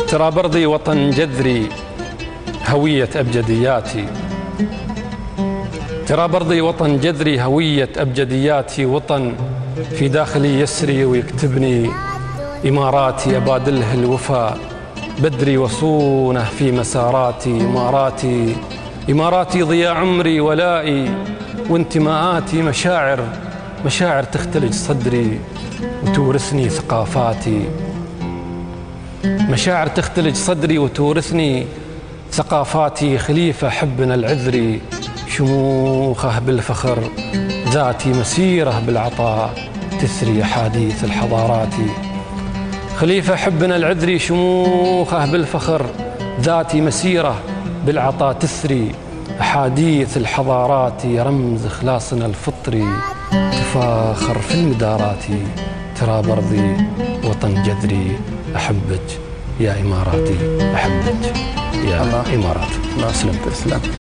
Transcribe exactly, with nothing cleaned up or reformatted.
ترى برضي وطن جذري هوية أبجدياتي، ترى برضي وطن جذري هوية أبجدياتي، وطن في داخلي يسري ويكتبني إماراتي، أبادله الوفاء بدري وصونه في مساراتي، إماراتي إماراتي ضياء عمري ولائي وانتماءاتي، مشاعر مشاعر تختلج صدري وتورثني ثقافاتي، مشاعر تختلج صدري وتورثني ثقافاتي، خليفة حبنا العذري شموخه بالفخر، ذاتي مسيره بالعطاء تثري أحاديث الحضارات، خليفة حبنا العذري شموخه بالفخر، ذاتي مسيره بالعطاء تثري أحاديث الحضارات، رمز إخلاصنا الفطري تفاخر في المدارات، ترى برضي وطن جذري أحبك يا إماراتي، أحبك يا إمارات. الله يسلمك.